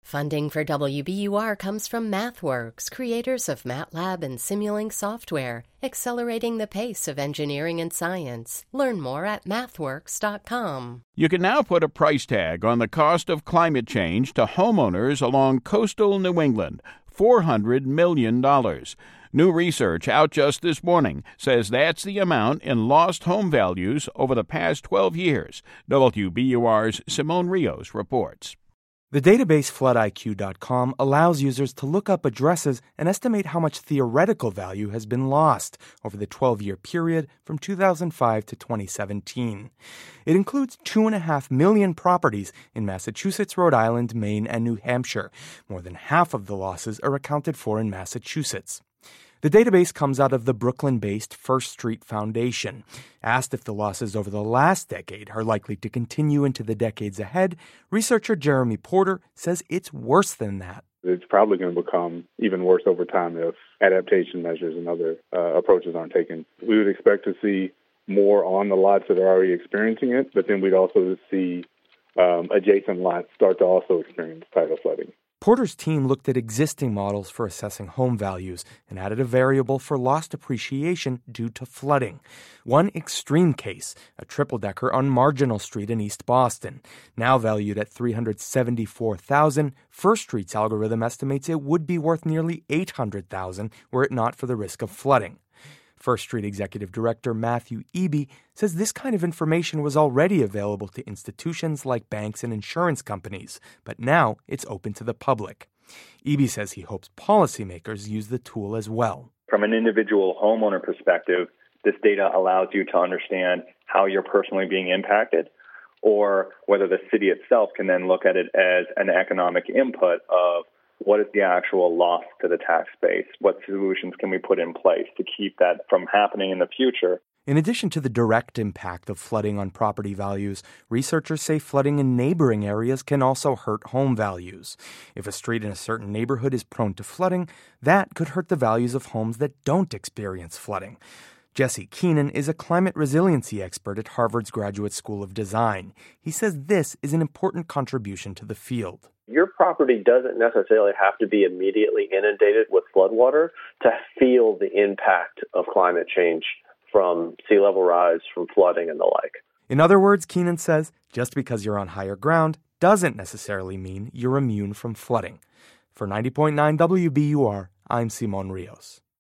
Funding for WBUR comes from MathWorks, creators of MATLAB and Simulink software, accelerating the pace of engineering and science. Learn more at mathworks.com. You can now put a price tag on the cost of climate change to homeowners along coastal New England, $400 million. New research out just this morning says that's the amount in lost home values over the past 12 years. WBUR's Simone Rios reports. The database floodiq.com allows users to look up addresses and estimate how much theoretical value has been lost over the 12-year period from 2005 to 2017. It includes 2.5 million properties in Massachusetts, Rhode Island, Maine, and New Hampshire. More than half of the losses are accounted for in Massachusetts. The database comes out of the Brooklyn-based First Street Foundation. Asked if the losses over the last decade are likely to continue into the decades ahead, researcher Jeremy Porter says it's worse than that. It's probably going to become even worse over time if adaptation measures and other approaches aren't taken. We would expect to see more on the lots that are already experiencing it, but then we'd also see adjacent lots start to also experience tidal flooding. Porter's team looked at existing models for assessing home values and added a variable for lost appreciation due to flooding. One extreme case, a triple-decker on Marginal Street in East Boston. Now valued at $374,000, First Street's algorithm estimates it would be worth nearly $800,000 were it not for the risk of flooding. First Street Executive Director Matthew Eby says this kind of information was already available to institutions like banks and insurance companies, but now it's open to the public. Eby says he hopes policymakers use the tool as well. From an individual homeowner perspective, this data allows you to understand how you're personally being impacted, or whether the city itself can then look at it as an economic input of what is the actual loss to the tax base? What solutions can we put in place to keep that from happening in the future? In addition to the direct impact of flooding on property values, researchers say flooding in neighboring areas can also hurt home values. If a street in a certain neighborhood is prone to flooding, that could hurt the values of homes that don't experience flooding. Jesse Keenan is a climate resiliency expert at Harvard's Graduate School of Design. He says this is an important contribution to the field. Your property doesn't necessarily have to be immediately inundated with floodwater to feel the impact of climate change from sea level rise, from flooding and the like. In other words, Keenan says, just because you're on higher ground doesn't necessarily mean you're immune from flooding. For 90.9 WBUR, I'm Simone Rios.